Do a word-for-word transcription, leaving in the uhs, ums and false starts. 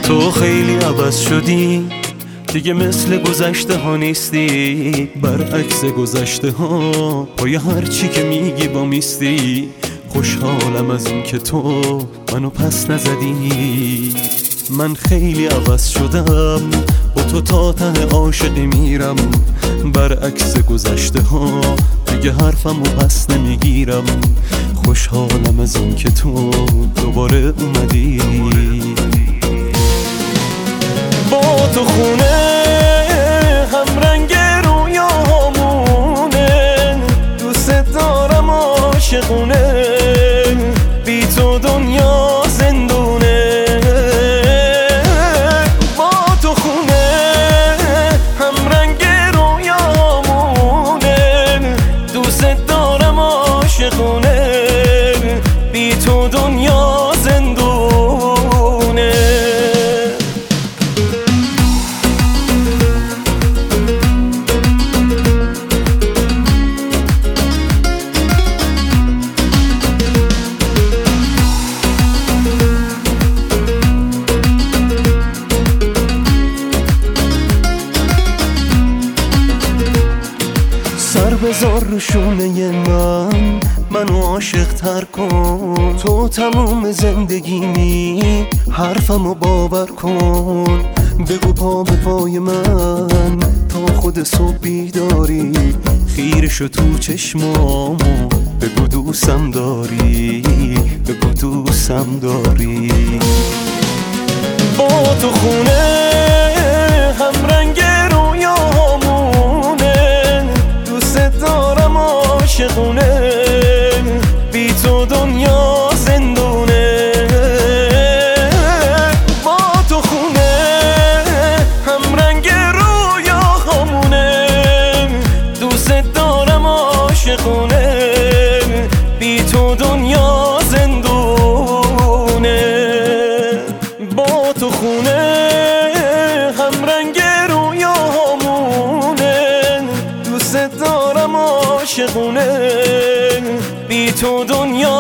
تو خیلی عوض شدی، دیگه مثل گذشته ها نیستی، برعکس گذشته ها پای هر چی که میگی با میستی. خوشحالم از این که تو منو پس نزدی. من خیلی عوض شدم، با تو تا ته عاشقی میرم، برعکس گذشته ها دیگه حرفمو پس نمیگیرم. خوشحالم از این که تو دوباره اومدی. با تو خونه هم رنگ رویامونه، دوست دارم عاشقونه، بی تو دنیا زندونه. با تو خونه هم رنگ رویامونه، دوست دارم عاشقونه، بی تو دنیا زندونه. سر بذار رو شونه من، منو عاشق تر کن. تو تموم زندگیمی، حرفمو باور کن. بگو پا به پای من تا خود صبح بیداری، خیره شو تو چشمامو بگو دوستم داری، بگو دوستم داری. با تو خونه هم رنگ رویامونه، دوست دارم عاشقونه، بی تو دنیا زندونه. با تو خونه هم رنگ رویامونه، دوست دارم عاشقونه، بی تو دنیا زندونه. با تو خونه هم رنگ رویامونه، دوست دارم عاشقونه، بی تو دنیا